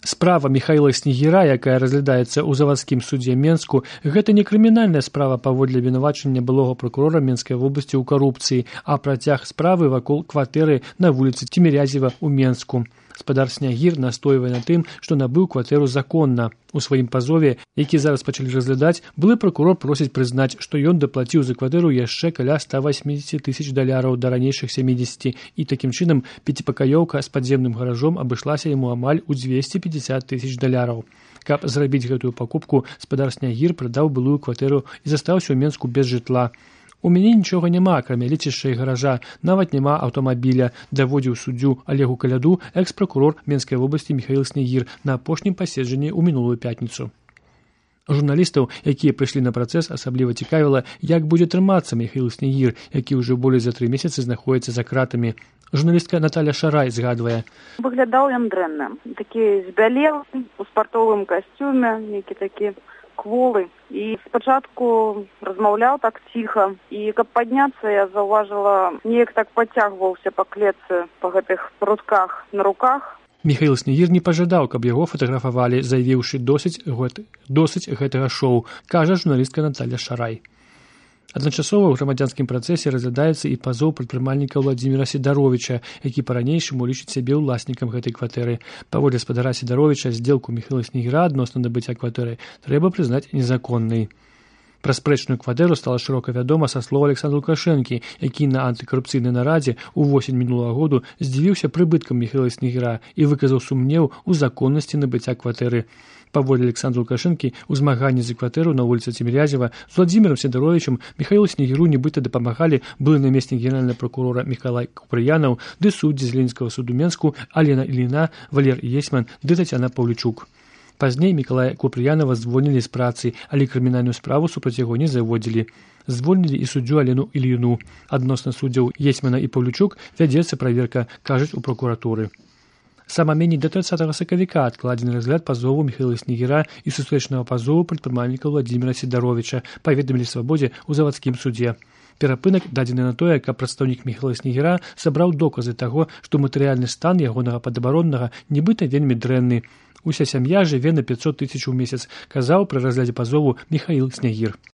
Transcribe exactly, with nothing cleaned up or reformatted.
Справа Міхаіла Снегіра, якая разглядаецца ў завадскім судзе Менску, гэта не крымінальная справа паводле абвінавачання былога пракурора Менскай вобласці ў карупцыі, а працяг справы вакол кватэры на вуліцы Цімірязева ў Менску. Спадар Снегір настойвае на тым, што набыў кватэру законна. У сваім пазове, які зараз пачалі разглядаць, былы пракурор просіць прызнаць, што ён даплаціў за кватэру яшчэ каля ста восьмідзесят тысяч даляраў да ранейшых сямідзесяці, і такім чынам пяціпакаёўка з падземным гаражом абышлася яму амаль у дзвесце пятьдесят тысяч даляраў. Каб зрабіць гэтую пакупку, спадар Снегір прадаў былую кватэру і застаўся ў Менску без жытла. У мяне нічога няма, акрамя лецішча і гаража, нават няма аўтамабіля, даводзіў суддзю Олегу Каляду экс-пракурор Менскай вобласці Міхаіл Снегір на апошнім паседжанні ў мінулую пятніцу. Журналістаў, якія прыйшлі на працэс, асабліва цікавіла, як будзе трымацца Міхаіл Снегір, які ўжо болей за тры месяцы знаходзіцца за кратамі. Журналістка Наталя Шарай згадвае. Выглядаў ён дрэнна. Такі збялелы, у спартовым касцюме, нейкі такі кволы. І спачатку размаўляў так ціха. І каб падняцца, я заўважыла, неяк так пацягваўся па клетцы, па гэтых прутках на руках. Міхаіл Снегір не пажадаў, каб яго фатаграфавалі, заявіўшы досыць, досыць гэтага шоу, кажа журналістка Наталя Шарай. Адначасова ў грамадзянскім працэсе разглядаецца і пазоў прадпрымальніка Владзіміра Сідаровіча, які па-ранейшаму лічыць сябе ўласнікам гэтай кватэры. Паводле спадара Сідаровіча, здзелку Міхаіла Снегіра адносна набыцця кватэры трэба прызнаць незаконнай. Пра спрэчную кватэру стала шырока вядома са слова Александра Лукашэнкі, які на антыкарупцыйнай нарадзе ўвосень мінулага году здзівіўся прыбыткам Міхаіла Снегіра і выказаў сумнеў у законнасці набыцця кватэры. Паводле Александра Лукашэнкі, у змаганні за кватэру на вуліцы Цімірязева з Владзімірам Сідаровічам Міхаілу Снегіру нібыта дапамагалі былы намеснік генеральнага пракурора Мікалай Купрыянаў, ды суддзі з Ленінскага суду Менску Алена Іліна, Валер Есьман ды Тацяна Паўлічук. Пазней Мікалая Купрыянава звольнілі з працы, але крымінальную справу супраць яго не заводзілі. Звольнілі і суддзю Алену Іліну. Адносна суддзяў Есьмана і Паўлічук вядзецца праверка, кажуць у пракуратуры. Сама меней да трыццатага сакавіка адкладзены разгляд пазову Міхаіла Снегіра і сустрэчнага пазову прадпрымальніка Владзіміра Сідаровіча, паведамілі Свабодзе ў завадскім судзе. Перапынак дадзены на тое, каб прадстаўнік Міхаіла Снегіра сабраў доказы таго, што матэрыяльны стан ягонага падабароннага нібыта вельмі дрэнны. Уся сям'я жыве на пятьсот тысяч у месяц, казаў пры разглядзе пазову Міхаіл Снегір.